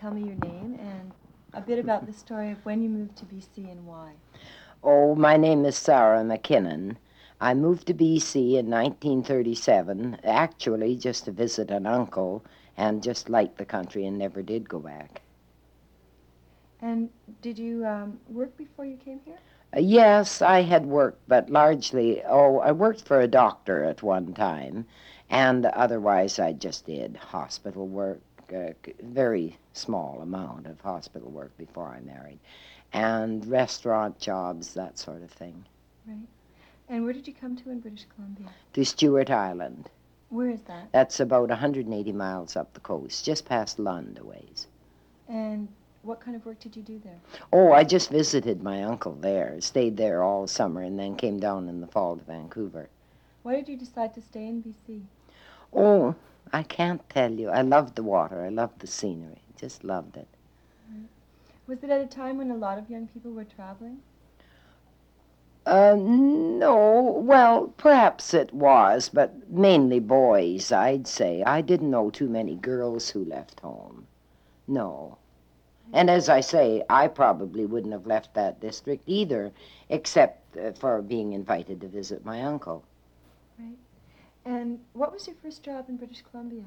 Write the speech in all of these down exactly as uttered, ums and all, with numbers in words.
tell me your name and a bit about the story of when you moved to B C and why. Oh, my name is Sarah McKinnon. I moved to B C in nineteen thirty-seven, actually just to visit an uncle, and just liked the country and never did go back. And did you um, work before you came here? Uh, yes, I had worked, but largely, oh, I worked for a doctor at one time, and otherwise I just did hospital work, a very small amount of hospital work before I married, and restaurant jobs, that sort of thing. Right. And where did you come to in British Columbia? To Stewart Island. Where is that? That's about one hundred eighty miles up the coast, just past Lund a ways. And what kind of work did you do there? Oh, I just visited my uncle there, stayed there all summer, and then came down in the fall to Vancouver. Why did you decide to stay in B C? Oh, I can't tell you. I loved the water. I loved the scenery. Just loved it. Right. Was it at a time when a lot of young people were traveling? Uh, no, well, perhaps it was, but mainly boys, I'd say. I didn't know too many girls who left home. No. And as I say, I probably wouldn't have left that district either, except uh, for being invited to visit my uncle. Right. And what was your first job in British Columbia?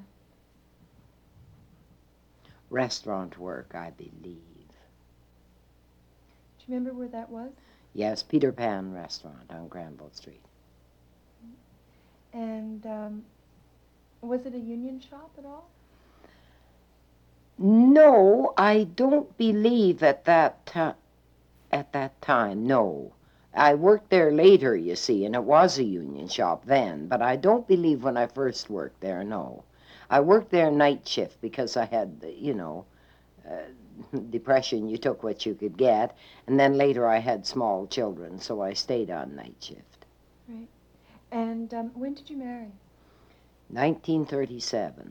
Restaurant work, I believe. Do you remember where that was? Yes, Peter Pan Restaurant on Granville Street. And um, was it a union shop at all? No, I don't believe at that time. At that time, no. I worked there later, you see, and it was a union shop then, but I don't believe when I first worked there, no. I worked there night shift because I had, you know, uh, depression, you took what you could get, and then later I had small children, so I stayed on night shift. Right. And um, when did you marry? nineteen thirty-seven.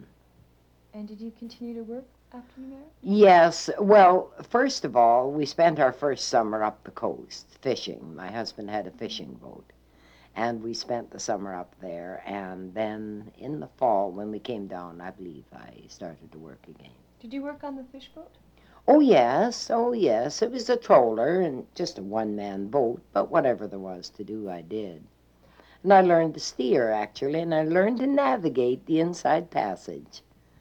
And did you continue to work after you married? Yes, well, first of all, we spent our first summer up the coast, fishing. My husband had a fishing boat, and we spent the summer up there, and then in the fall, when we came down, I believe I started to work again. Did you work on the fish boat? Oh, yes, oh, yes, it was a trawler and just a one-man boat, but whatever there was to do, I did. And I learned to steer, actually, and I learned to navigate the inside passage.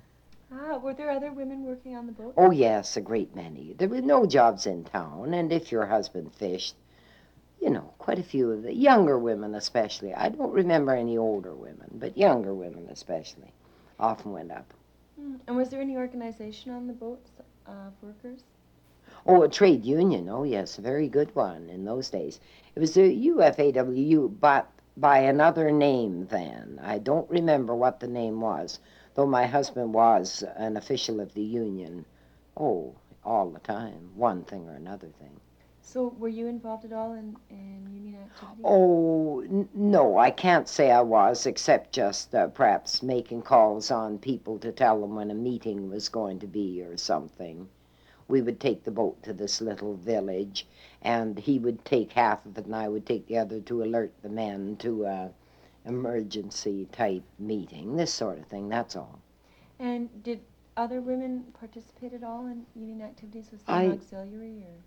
Ah, were there other women working on the boat? Oh, yes, a great many. There were no jobs in town, and if your husband fished, you know, quite a few of the younger women especially. I don't remember any older women, but younger women especially often went up. Mm. And was there any organization on the boats uh, of workers? Oh, a trade union. Oh, yes, a very good one in those days. It was the U F A W U, but by another name then. I don't remember what the name was, though my husband was an official of the union. Oh, all the time, one thing or another thing. So were you involved at all in, in union activities? Oh, n- no, I can't say I was, except just uh, perhaps making calls on people to tell them when a meeting was going to be or something. We would take the boat to this little village, and he would take half of it, and I would take the other to alert the men to a emergency-type meeting, this sort of thing, that's all. And did other women participate at all in union activities? Was there I, an auxiliary or?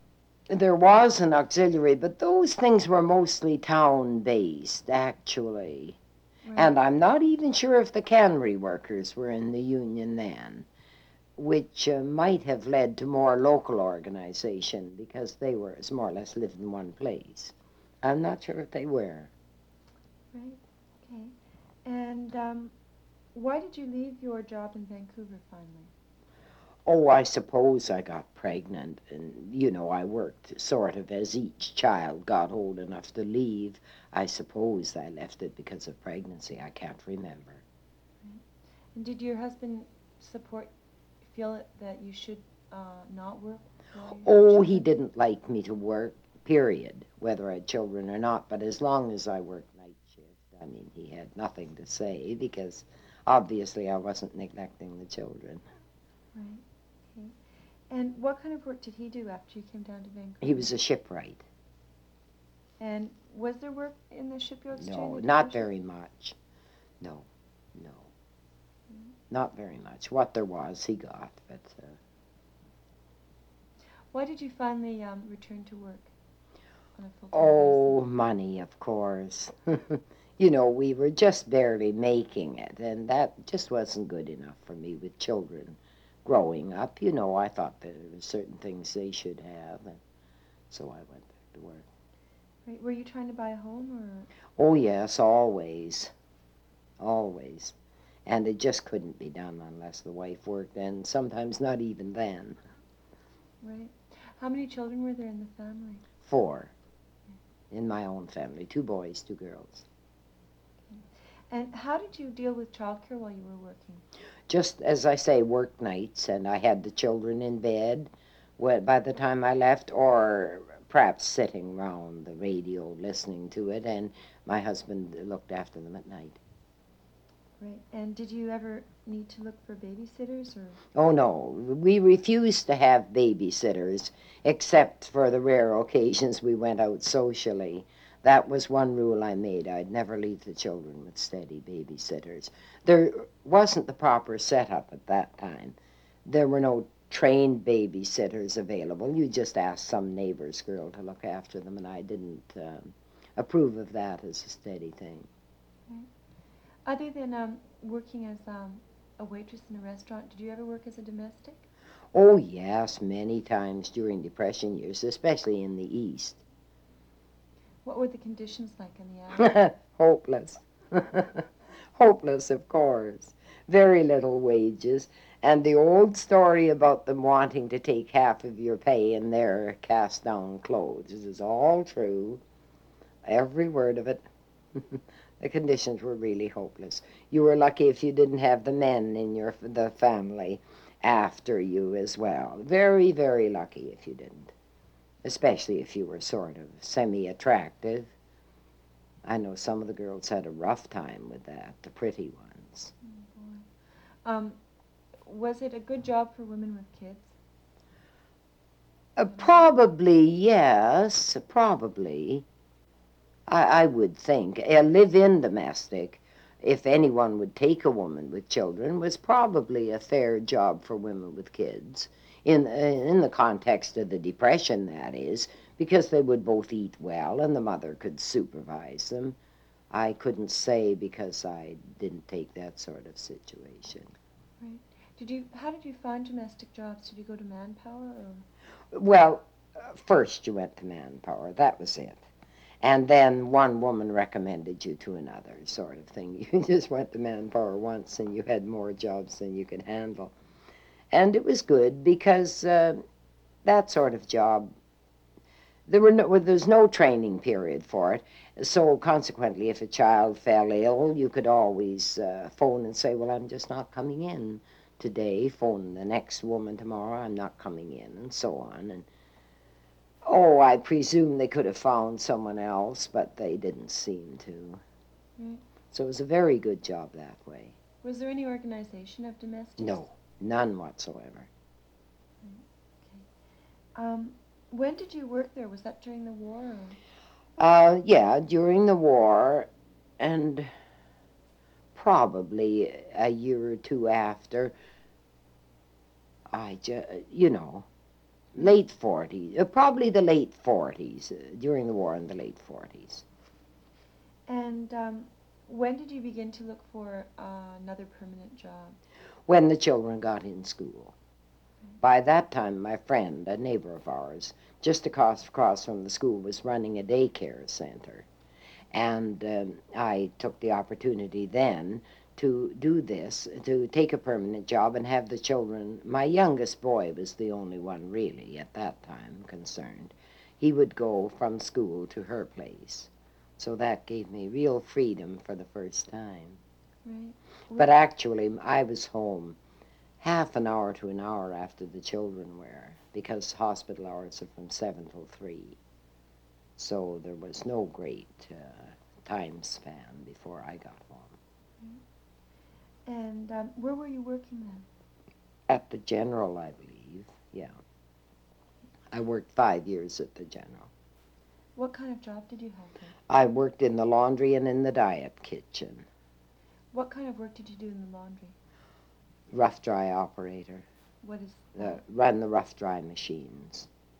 There was an auxiliary, but those things were mostly town-based, actually. Right. And I'm not even sure if the cannery workers were in the union then, which uh, might have led to more local organization because they were more or less lived in one place. I'm not sure if they were. Right, okay. And um, why did you leave your job in Vancouver finally? Oh, I suppose I got pregnant, and, you know, I worked sort of as each child got old enough to leave. I suppose I left it because of pregnancy. I can't remember. Right. And did your husband support, feel that you should uh, not work? Oh, he didn't like me to work, period, whether I had children or not. But as long as I worked night shift, I mean, he had nothing to say because obviously I wasn't neglecting the children. Right. Okay. And what kind of work did he do after you came down to Vancouver? He was a shipwright. And was there work in the shipyards? No, not very much. No, no. Mm-hmm. Not very much. What there was, he got, but... Uh, Why did you finally um, return to work on a full-time Oh, basis? money, of course. You know, we were just barely making it, and that just wasn't good enough for me with children growing up. You know, I thought there were certain things they should have, and so I went back to work. Right. Were you trying to buy a home or? Oh, yes, always, always. And it just couldn't be done unless the wife worked, and sometimes not even then. Right. How many children were there in the family? Four in my own family, two boys, two girls. And how did you deal with childcare while you were working? Just as I say, work nights, and I had the children in bed wh- by the time I left, or perhaps sitting round the radio listening to it, and my husband looked after them at night. Right. And did you ever need to look for babysitters or? Oh, no, we refused to have babysitters, except for the rare occasions we went out socially. That was one rule I made. I'd never leave the children with steady babysitters. There wasn't the proper setup at that time. There were no trained babysitters available. You just asked some neighbor's girl to look after them, and I didn't um, approve of that as a steady thing. Right. Other than um, working as um, a waitress in a restaurant, did you ever work as a domestic? Oh, yes, many times during Depression years, especially in the East. What were the conditions like in the attic? Hopeless. Hopeless, of course. Very little wages. And the old story about them wanting to take half of your pay in their cast down clothes is all true. Every word of it. The conditions were really hopeless. You were lucky if you didn't have the men in your the family after you as well. Very, very lucky if you didn't. Especially if you were sort of semi-attractive. I know some of the girls had a rough time with that, the pretty ones. Oh, boy. Um, was it a good job for women with kids? Uh, probably, yes, probably. I, I would think. A live-in domestic, if anyone would take a woman with children, was probably a fair job for women with kids. In, uh, in the context of the Depression, that is, because they would both eat well and the mother could supervise them. I couldn't say because I didn't take that sort of situation. Right. Did you? How did you find domestic jobs? Did you go to Manpower or? Well, uh, first you went to Manpower, that was it. And then one woman recommended you to another, sort of thing. You just went to Manpower once and you had more jobs than you could handle. And it was good because uh, that sort of job, there were no, well, there's no training period for it. So consequently, if a child fell ill, you could always uh, phone and say, well, I'm just not coming in today. Phone the next woman tomorrow, I'm not coming in, and so on. And oh, I presume they could have found someone else, but they didn't seem to. Right. So it was a very good job that way. Was there any organization of domestics? No, none whatsoever. Okay. Um, when did you work there? Was that during the war? Or? Uh, yeah, during the war, and probably a year or two after. I just, you know, late forties, uh, probably the late forties, uh, during the war in the late forties. And um, when did you begin to look for uh, another permanent job? When the children got in school. By that time, my friend, a neighbor of ours, just across, across from the school, was running a daycare center. And um, I took the opportunity then to do this, to take a permanent job and have the children. My youngest boy was the only one really at that time concerned. He would go from school to her place. So that gave me real freedom for the first time. Right. But actually, I was home half an hour to an hour after the children were, because hospital hours are from seven till three. So there was no great uh, time span before I got home. And um, where were you working then? At the General, I believe, yeah. I worked five years at the General. What kind of job did you have there? I worked in the laundry and in the diet kitchen. What kind of work did you do in the laundry? Rough dry operator. What is Uh, that? run the rough dry machines.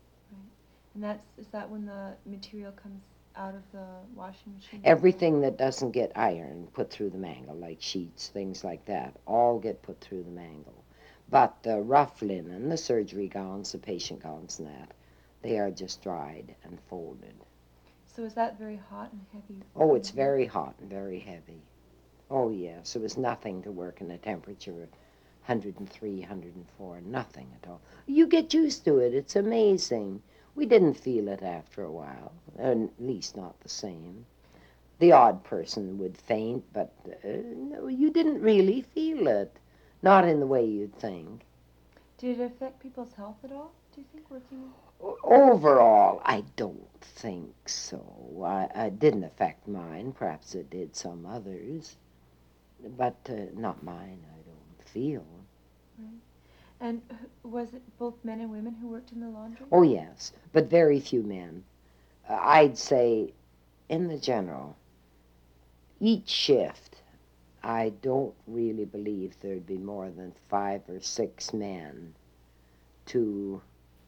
And that's, is that when the material comes out of the washing machine? Everything that doesn't get ironed put through the mangle, like sheets, things like that, all get put through the mangle. But the rough linen, the surgery gowns, the patient gowns and that, they are just dried and folded. So is that very hot and heavy? Oh, it's very hot and very heavy. Oh, yes, it was nothing to work in a temperature of one hundred three, one hundred four, nothing at all. You get used to it, it's amazing. We didn't feel it after a while, at least not the same. The odd person would faint, but uh, no, you didn't really feel it, not in the way you'd think. Did it affect people's health at all, do you think, working? Overall, I don't think so. I, I didn't affect mine. Perhaps it did some others, but uh, not mine, I don't feel. Right. And wh- was it both men and women who worked in the laundry? Oh, yes, but very few men. Uh, I'd say, in the general, each shift, I don't really believe there'd be more than five or six men to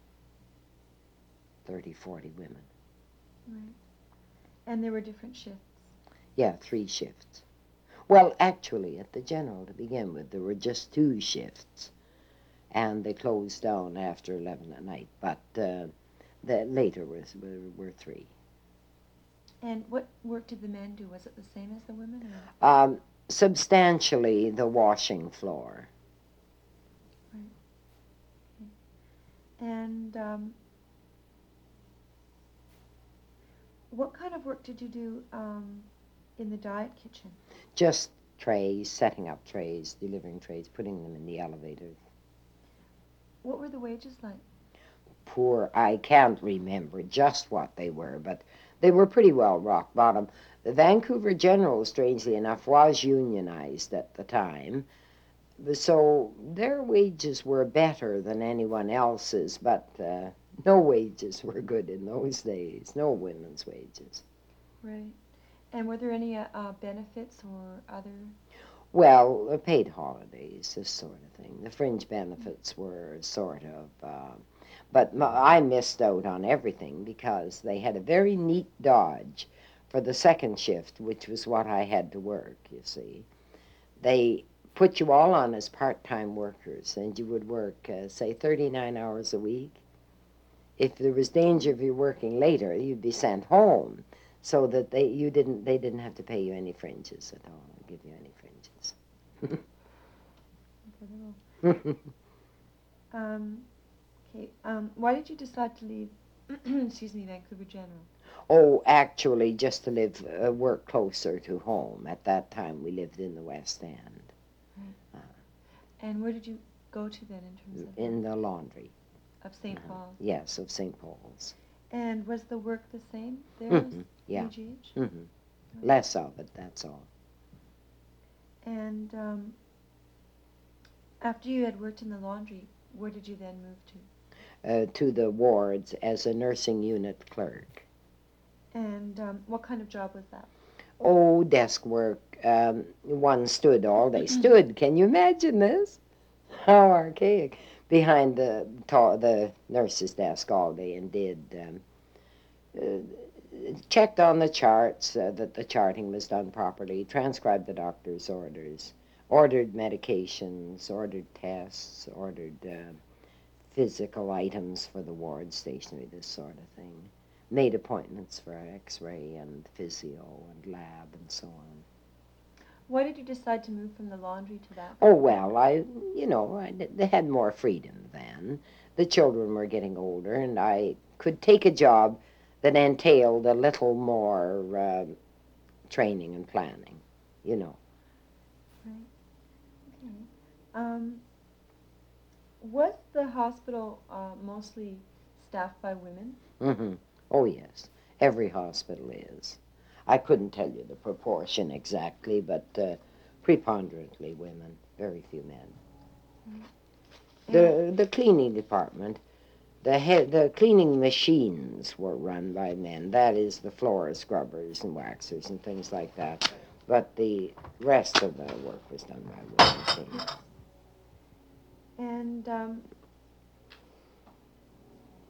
thirty, forty women. Right. And there were different shifts? Yeah, three shifts. Well, actually, at the general, to begin with, there were just two shifts, and they closed down after eleven at night, but uh, the later was, were, were three. And what work did the men do? Was it the same as the women? Or? Um, substantially the washing floor. Right. Okay. And um, what kind of work did you do um, in the diet kitchen? Just trays, setting up trays, delivering trays, putting them in the elevator. What were the wages like? Poor, I can't remember just what they were, but they were pretty well rock bottom. The Vancouver General, strangely enough, was unionized at the time, so their wages were better than anyone else's, but uh, no wages were good in those days, no women's wages. Right. And were there any uh, uh, benefits or other? Well, uh, paid holidays, this sort of thing. The fringe benefits were sort of, uh, but m- I missed out on everything because they had a very neat dodge for the second shift, which was what I had to work, you see. They put you all on as part-time workers, and you would work, uh, say, thirty-nine hours a week. If there was danger of you working later, you'd be sent home, so that they you didn't they didn't have to pay you any fringes at all, give you any fringes. Um, okay. Um, why did you decide to leave? Excuse me, Vancouver General. Oh, actually, just to live, uh, work closer to home. At that time, we lived in the West End. Right. Uh, And where did you go to then in terms of in the laundry. of Saint Uh-huh. Paul's? Yes, of Saint Paul's. And was the work the same there Mm-hmm. as Yeah. V G H? Mm-hmm. Less of it, that's all. And um, after you had worked in the laundry, where did you then move to? Uh, to the wards as a nursing unit clerk. And um, what kind of job was that? Oh, desk work. Um, one stood all day. Stood, can you imagine this? How archaic. Behind the ta- the nurse's desk all day and did, um, uh, checked on the charts, uh, that the charting was done properly, transcribed the doctor's orders, ordered medications, ordered tests, ordered uh, physical items for the ward stationery, this sort of thing. Made appointments for x-ray and physio and lab and so on. Why did you decide to move from the laundry to that? Oh, well, I, you know, I, they had more freedom then. The children were getting older, and I could take a job that entailed a little more uh, training and planning, you know. Right. Okay. Um, was the hospital uh, mostly staffed by women? Mm-hmm. Oh, yes. Every hospital is. I couldn't tell you the proportion exactly, but uh, preponderantly women, very few men. Right. The the cleaning department, the he- the cleaning machines were run by men. That is, the floor scrubbers and waxers and things like that. But the rest of the work was done by women too. And um,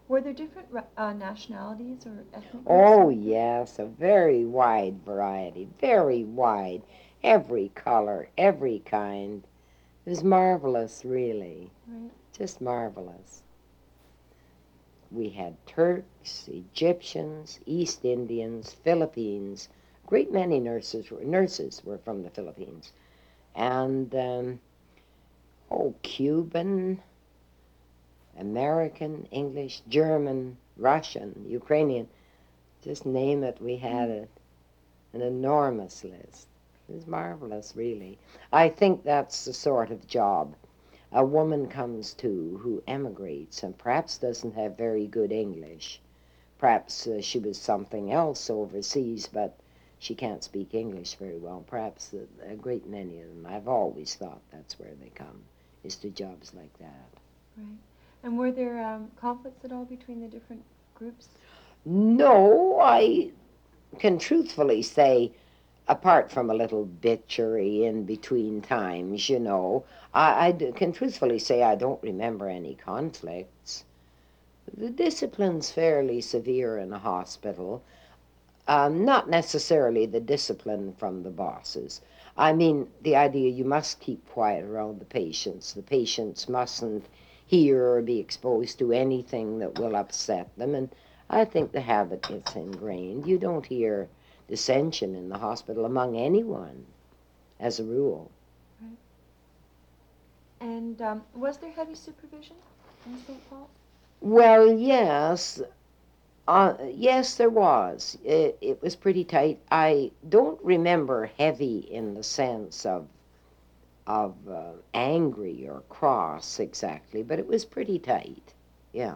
Were there different ra- uh, nationalities or ethnic groups? Oh, in the group? yes, a very wide variety, very wide. Every color, every kind. It was marvelous, really. Right. Just marvelous. We had Turks, Egyptians, East Indians, Philippines. A great many nurses were, nurses were from the Philippines. And, um, oh, Cuban, American, English, German, Russian, Ukrainian. Just name it, we had a, an enormous list. It was marvelous, really. I think that's the sort of job a woman comes to who emigrates and perhaps doesn't have very good English. Perhaps uh, she was something else overseas, but she can't speak English very well. Perhaps a, a great many of them, I've always thought that's where they come, is to jobs like that. Right. And were there um, conflicts at all between the different groups? No, I can truthfully say, apart from a little bitchery in between times, you know, I, I d- can truthfully say I don't remember any conflicts. The discipline's fairly severe in a hospital. Um, not necessarily the discipline from the bosses. I mean, the idea you must keep quiet around the patients. The patients mustn't hear or be exposed to anything that will upset them. And I think the habit gets ingrained. You don't hear dissension in the hospital among anyone, as a rule. Right. And um, was there heavy supervision in Saint Paul's? Well, yes. Uh, yes, there was. It, it was pretty tight. I don't remember heavy in the sense of of uh, angry or cross exactly, but it was pretty tight. Yeah.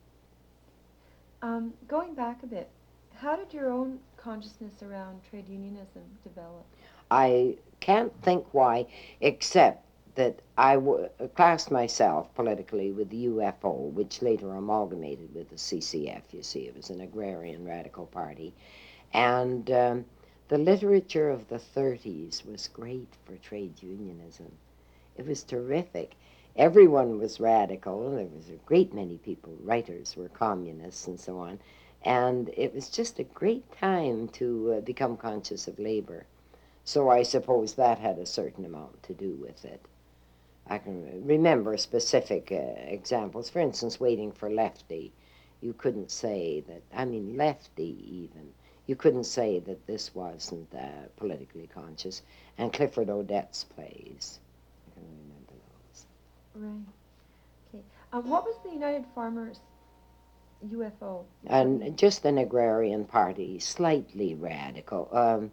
Um, going back a bit, how did your own consciousness around trade unionism develop? I can't think why, except that I w- classed myself politically with the U F O, which later amalgamated with the C C F, you see. It was an agrarian radical party. And um, the literature of the thirties was great for trade unionism. It was terrific. Everyone was radical. There was a great many people, writers were communists and so on. And it was just a great time to uh, become conscious of labor. So I suppose that had a certain amount to do with it. I can remember specific uh, examples. For instance, waiting for Lefty. You couldn't say that, I mean, Lefty even, you couldn't say that this wasn't uh, politically conscious. And Clifford Odets plays. I can remember those. Right. Okay. Um, what was the United Farmers U F O? And just an agrarian party, slightly radical. Um,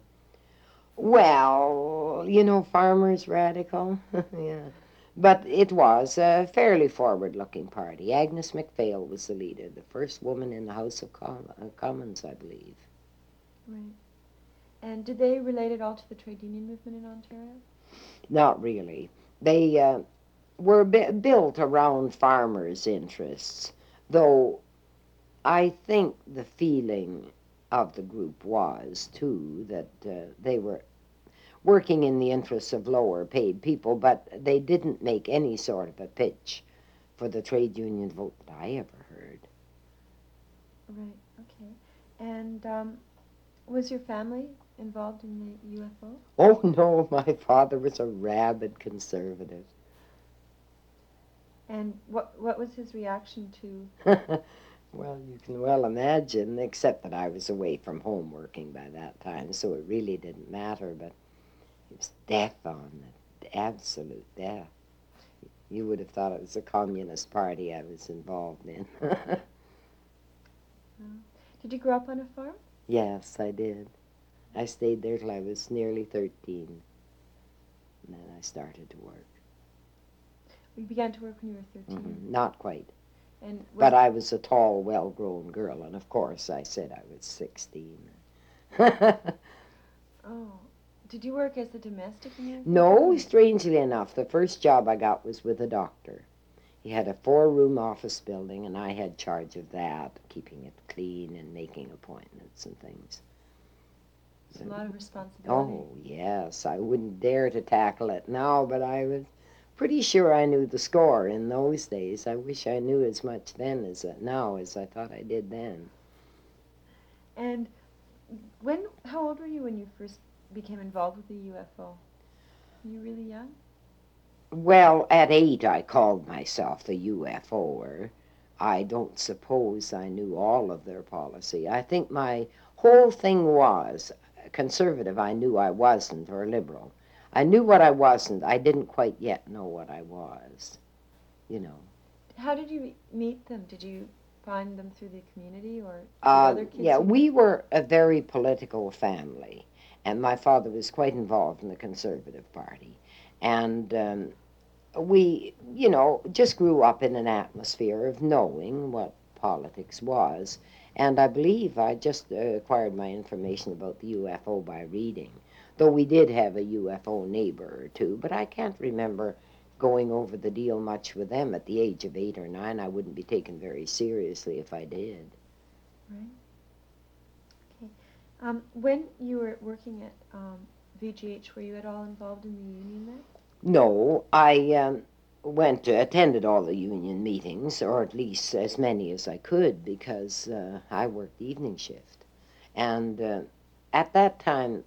well, you know, farmers radical. Yeah. But it was a fairly forward-looking party. Agnes MacPhail was the leader, the first woman in the House of Com- uh, Commons, I believe. Right. And did they relate at all to the trade union movement in Ontario? Not really. They uh, were b- built around farmers' interests, though I think the feeling of the group was, too, that uh, they were working in the interests of lower paid people, but they didn't make any sort of a pitch for the trade union vote that I ever heard. Right. Okay. And um, was your family involved in the U F O? Oh, no, my father was a rabid conservative. And what what was his reaction to? Well, you can well imagine, except that I was away from home working by that time, so it really didn't matter, but it was death on it, absolute death. You would have thought it was a communist party I was involved in. Uh, did you grow up on a farm? Yes, I did. I stayed there till I was nearly thirteen, and then I started to work. You began to work when you were thirteen. Mm-hmm. Not quite. And was But I was a tall, well-grown girl, and of course I said I was sixteen. Oh, did you work as a domestic in your No, thirteen? strangely enough, the first job I got was with a doctor. He had a four-room office building, and I had charge of that, keeping it clean and making appointments and things. It's a lot of responsibility. Oh, yes, I wouldn't dare to tackle it now, but I was pretty sure I knew the score in those days. I wish I knew as much then as uh, now as I thought I did then. And when, how old were you when you first became involved with the U F O? Were you really young? Well, at eight I called myself a U F O-er. I don't suppose I knew all of their policy. I think my whole thing was conservative. I knew I wasn't, or liberal. I knew what I wasn't. I didn't quite yet know what I was, you know. How did you meet them? Did you find them through the community, or did Uh, other kids? yeah, you we knew? were a very political family, and my father was quite involved in the Conservative Party. And um, we, you know, just grew up in an atmosphere of knowing what politics was. And I believe I just uh, acquired my information about the U F O by reading, though we did have a U F O neighbor or two, but I can't remember going over the deal much with them at the age of eight or nine. I wouldn't be taken very seriously if I did. Right. Okay. Um, when you were working at um, V G H, were you at all involved in the union there? No, I um, went to attended all the union meetings, or at least as many as I could, because uh, I worked evening shift. And uh, at that time,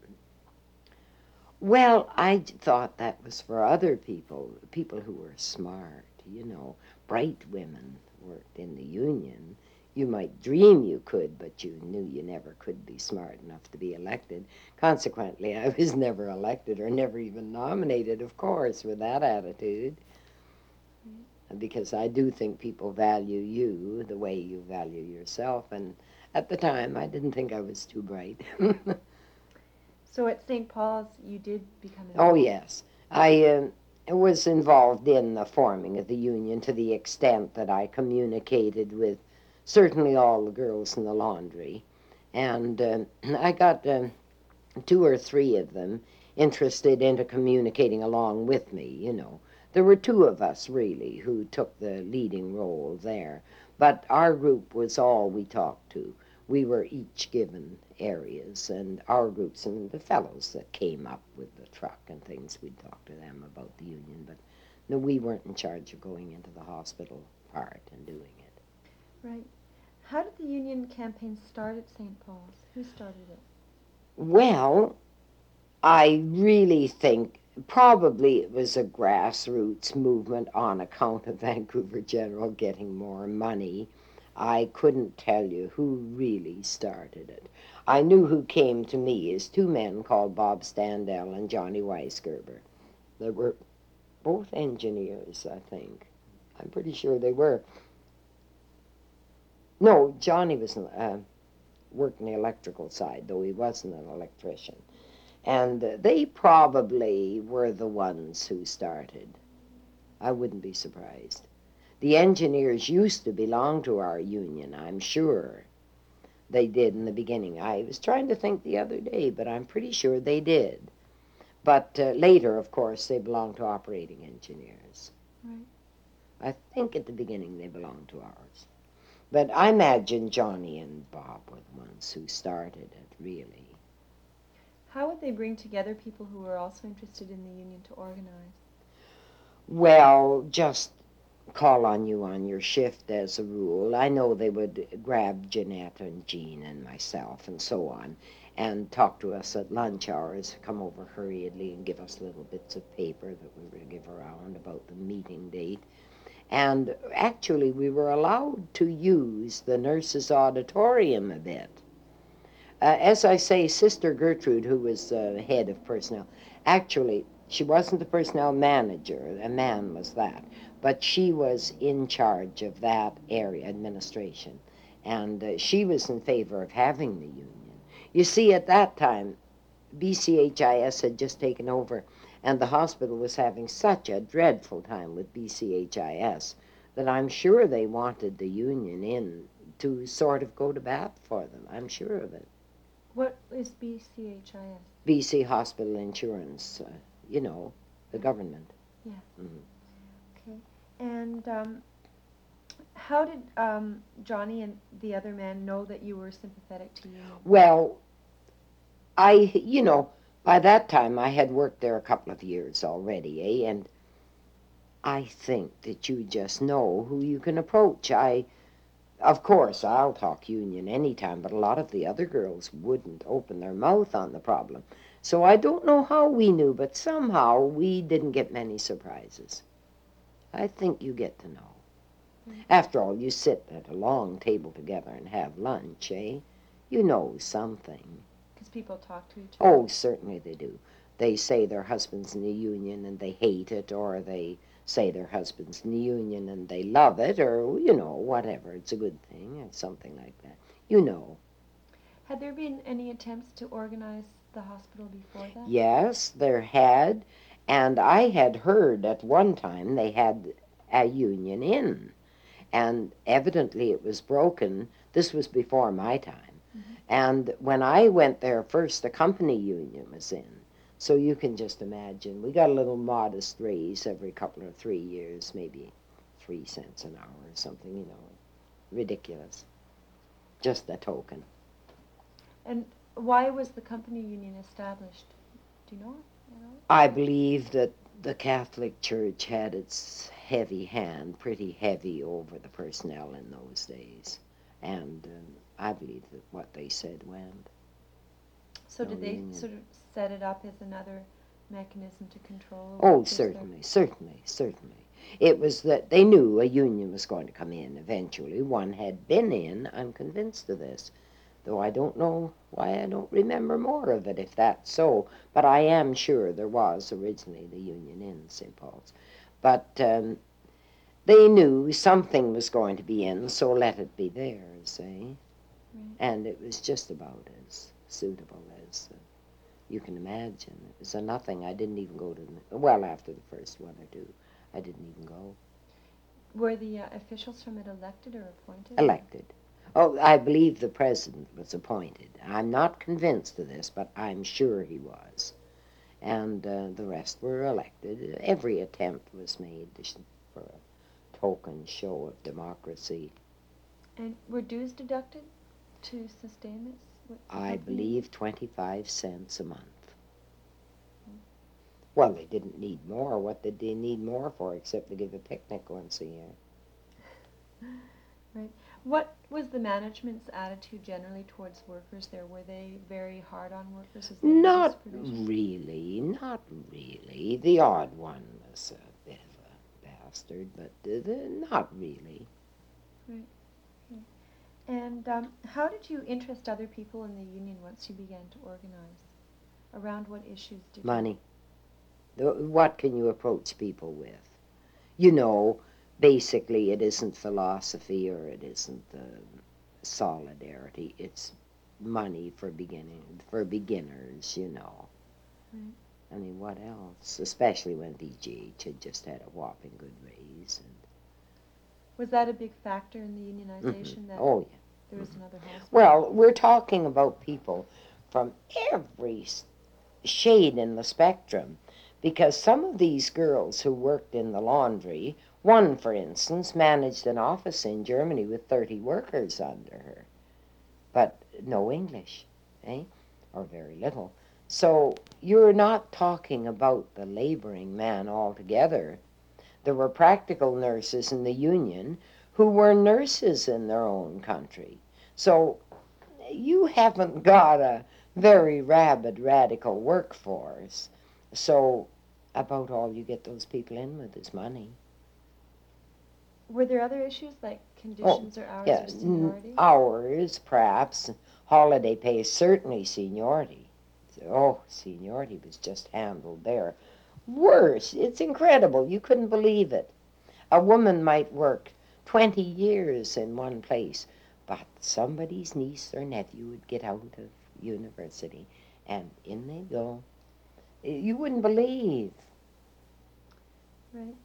well, I j- thought that was for other people, people who were smart, you know, bright women worked in the union. You might dream you could, but you knew you never could be smart enough to be elected. Consequently, I was never elected or never even nominated, of course, with that attitude. Because I do think people value you the way you value yourself. And at the time, I didn't think I was too bright. So at Saint Paul's, you did become Oh, involved? yes. I uh, was involved in the forming of the union to the extent that I communicated with certainly all the girls in the laundry. And uh, I got uh, two or three of them interested into communicating along with me, you know. There were two of us, really, who took the leading role there. But our group was all we talked to. We were each given areas, and our groups and the fellows that came up with the truck and things, we'd talk to them about the union. But no, we weren't in charge of going into the hospital part and doing it. Right. How did the union campaign start at Saint Paul's? Who started it? Well, I really think probably it was a grassroots movement on account of Vancouver General getting more money. I couldn't tell you who really started it. I knew who came to me as two men called Bob Standell and Johnny Weisgerber. They were both engineers, I think. I'm pretty sure they were. No, Johnny was uh, working the electrical side, though he wasn't an electrician. And uh, they probably were the ones who started. I wouldn't be surprised. The engineers used to belong to our union, I'm sure. They did in the beginning. I was trying to think the other day, but I'm pretty sure they did. But uh, later, of course, they belonged to operating engineers. Right. I think at the beginning they belonged to ours. But I imagine Johnny and Bob were the ones who started it, really. How would they bring together people who were also interested in the union to organize? Well, just call on you on your shift as a rule. I know they would grab Jeanette and Jean and myself and so on and talk to us at lunch hours, come over hurriedly and give us little bits of paper that we were to give around about the meeting date. And actually, we were allowed to use the nurses' auditorium a bit. Uh, as I say, Sister Gertrude, who was uh, head of personnel, actually, she wasn't the personnel manager, a man was that, but she was in charge of that area, administration, and uh, she was in favor of having the union. You see, at that time, B C H I S had just taken over, and the hospital was having such a dreadful time with B C H I S that I'm sure they wanted the union in to sort of go to bat for them. I'm sure of it. What is B C H I S? B C Hospital Insurance, uh, you know, the government. Yeah. Mhm. Okay. And um, how did um, Johnny and the other man know that you were sympathetic to union? Well, I, you know, by that time I had worked there a couple of years already, eh? And I think that you just know who you can approach. I, of course, I'll talk union anytime, but a lot of the other girls wouldn't open their mouth on the problem. So I don't know how we knew, but somehow we didn't get many surprises. I think you get to know. Mm. After all, you sit at a long table together and have lunch, eh? You know something. Because people talk to each other. Oh, certainly they do. They say their husband's in the union and they hate it, or they say their husband's in the union and they love it, or, you know, whatever. It's a good thing, or something like that. You know. Had there been any attempts to organize the hospital before that? Yes, there had, and I had heard at one time they had a union in, and evidently it was broken. This was before my time. Mm-hmm. And when I went there first, the company union was in. So you can just imagine. We got a little modest raise every couple or three years, maybe three cents an hour or something, you know. Ridiculous. Just a token. And why was the company union established? Do you know? You know? I believe that the Catholic Church had its heavy hand, pretty heavy over the personnel in those days. And um, I believe that what they said went. So No did they union. sort of set it up as another mechanism to control? Oh, workers there? certainly, certainly, certainly. It was that they knew a union was going to come in eventually. One had been in, I'm convinced of this, though I don't know why I don't remember more of it, if that's so. But I am sure there was originally the union in Saint Paul's. But um, they knew something was going to be in, so let it be theirs, eh? Right. And it was just about as suitable as uh, you can imagine. It was a nothing. I didn't even go to, the, well, after the first one or two, I didn't even go. Were the uh, officials from it elected or appointed? Elected. Oh, I believe the president was appointed. I'm not convinced of this, but I'm sure he was. And uh, the rest were elected. Every attempt was made to sh- for a token show of democracy. And were dues deducted to sustain this? What, the I company? believe twenty-five cents a month. Mm. Well, they didn't need more. What did they need more for except to give a picnic once a year? Right. What was the management's attitude generally towards workers there? Were they very hard on workers? As Not supervision? really, not really. The odd one was a bit of a bastard, but uh, the, not really. Right. Right. And um, how did you interest other people in the union once you began to organize? Around what issues did Money. The, what can you approach people with? You know, basically it isn't philosophy or it isn't uh, solidarity. It's money for beginning for beginners, you know. you? I mean, what else? Especially when V G H had just had a whopping good raise. And Was that a big factor in the unionization? mhm. That Oh, yeah. there was another hospital? Well, we're talking about people from every s- shade in the spectrum, because some of these girls who worked in the laundry, one, for instance, managed an office in Germany with thirty workers under her, but no English, eh? Or very little. So you're not talking about the laboring man altogether. There were practical nurses in the union who were nurses in their own country. So you haven't got a very rabid radical workforce. So about all you get those people in with is money. Were there other issues like Oh, conditions or hours yeah, or n- seniority? hours, perhaps, holiday pay, certainly seniority. Oh, seniority was just handled there. Worse, it's incredible. You couldn't believe it. A woman might work twenty years in one place, but somebody's niece or nephew would get out of university, and in they go. You wouldn't believe. Right.